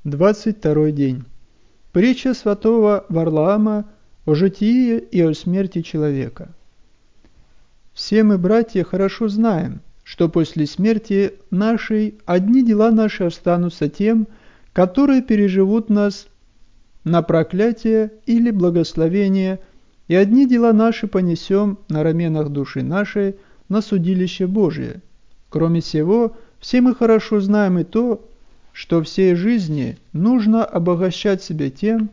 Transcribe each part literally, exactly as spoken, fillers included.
Двадцать второй день. Притча святого Варлаама о житии и о смерти человека. Все мы, братья, хорошо знаем, что после смерти нашей одни дела наши останутся тем, которые переживут нас на проклятие или благословение, и одни дела наши понесем на раменах души нашей на судилище Божие. Кроме сего, все мы хорошо знаем и то, что всей жизни нужно обогащать себя тем,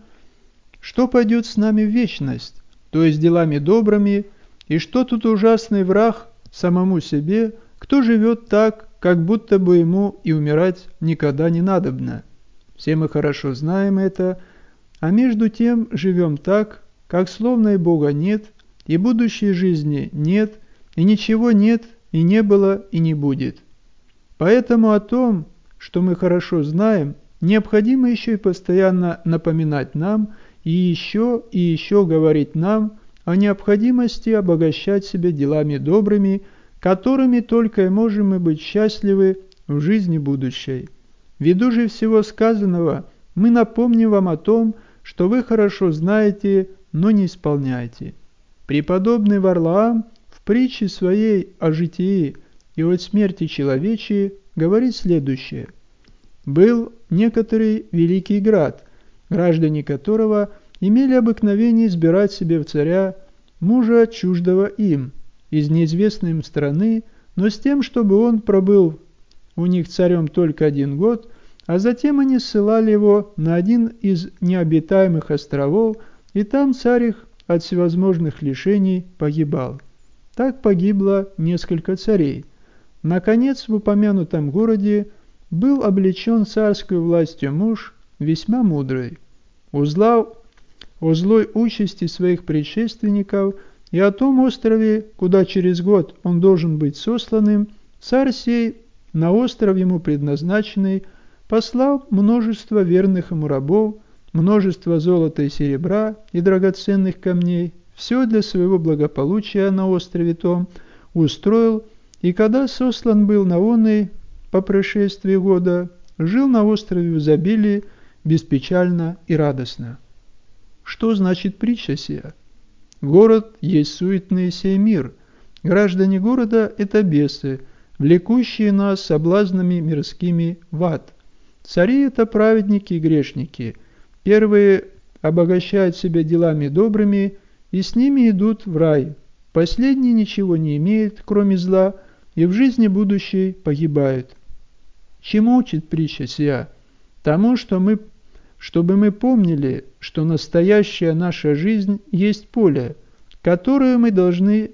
что пойдет с нами в вечность, то есть делами добрыми, и что тут ужасный враг самому себе, кто живет так, как будто бы ему и умирать никогда не надобно. Все мы хорошо знаем это, а между тем живем так, как словно и Бога нет, и будущей жизни нет, и ничего нет, и не было, и не будет. Поэтому о том, что мы хорошо знаем, необходимо еще и постоянно напоминать нам, и еще и еще говорить нам о необходимости обогащать себя делами добрыми, которыми только и можем мы быть счастливы в жизни будущей. Ввиду же всего сказанного, мы напомним вам о том, что вы хорошо знаете, но не исполняете. Преподобный Варлаам в притче своей о житии и о смерти человечей говорит следующее. «Был некоторый великий град, граждане которого имели обыкновение избирать себе в царя мужа чуждого им, из неизвестной им страны, но с тем, чтобы он пробыл у них царем только один год, а затем они ссылали его на один из необитаемых островов, и там царь их от всевозможных лишений погибал. Так погибло несколько царей. Наконец, в упомянутом городе был облечен царской властью муж, весьма мудрый. Узнав о злой участи своих предшественников и о том острове, куда через год он должен быть сосланным, царь сей, на остров ему предназначенный, послал множество верных ему рабов, множество золота и серебра и драгоценных камней, все для своего благополучия на острове том устроил, и когда сослан был на оный по прошествии года, жил на острове в изобилии, беспечально и радостно. Что значит притча сия? Город есть суетный сей мир. Граждане города – это бесы, влекущие нас соблазнами мирскими в ад. Цари – это праведники и грешники. Первые обогащают себя делами добрыми, и с ними идут в рай. Последние ничего не имеют, кроме зла, и в жизни будущей погибают. Чему учит притча сия? Тому, что мы, чтобы мы помнили, что настоящая наша жизнь есть поле, которое мы должны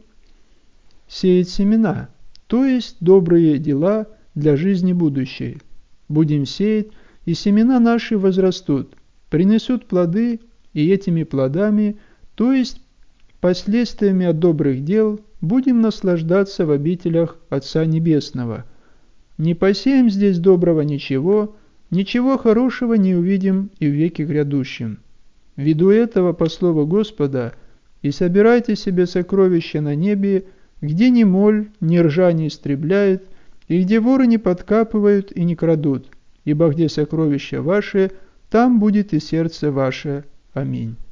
сеять семена, то есть добрые дела для жизни будущей. Будем сеять, и семена наши возрастут, принесут плоды, и этими плодами, то есть последствиями от добрых дел, будем наслаждаться в обителях Отца Небесного. Не посеем здесь доброго ничего, ничего хорошего не увидим и в веке грядущем. Ввиду этого, по слову Господа, и собирайте себе сокровища на небе, где ни моль, ни ржа не истребляет, и где воры не подкапывают и не крадут, ибо где сокровища ваши, там будет и сердце ваше. Аминь.